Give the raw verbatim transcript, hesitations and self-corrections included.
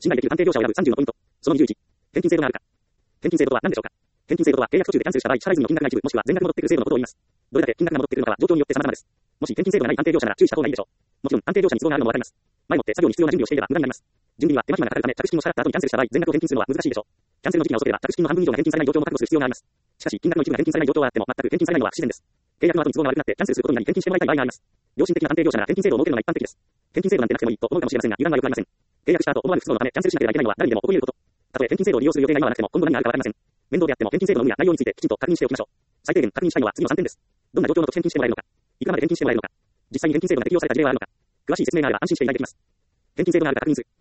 信頼できる探偵業者を選ぶさんじゅうのポイント。そのにじゅういち。返金制度があるか。返金制度とは何でしょうか。返金制度とは契約途中でキャンセルした場合、支払い済みの金額が一部もしくは全額戻ってくる制度のことを言います。どれだけ金額が戻ってくるのかは状況によって様々です。もし返金制度がない探偵業者なら注意した方がいいでしょう。もちろん探偵業者に都合があるのもわかります。前もって作業に必要な準備をしていれば無駄になります。準備には手間暇がかかるため、着手金を支払った後にキャンセルした場合、全額を返金するのは難しいでしょう。キャンセルの時期が遅ければ、着手金の半分以上が返金されない状況も覚悟する必要があります。しかし、金額の一部が返金されない状況はあっても、全く返金されないのは不自然です。契約の後に都合が悪くなってキャンセルすることになり返金してもらいたい場合があります。良心的な探偵業者なら返金制度を設けるのが一般的です。返金制度なんてなくてもいいと思うかもしれませんが、油断は良くありません。契約した後、思わぬ不都合のためキャンセルしなければいけないのは誰にでも起こり得ること。たとえ返金制度を利用する予定が今はなくても、今後何があるかわかりません。面倒であっても返金制度の有無や内容についてきちんと確認しておきましょう。最低限確認したいのは次のさんてんです。どんな状況の時返金してもらえるのか。いくらまで返金してもらえるのか。実際に返金制度が適用された事例はあるのか。詳しい説明があれば安心して依頼できます。返金制度があるか確認図。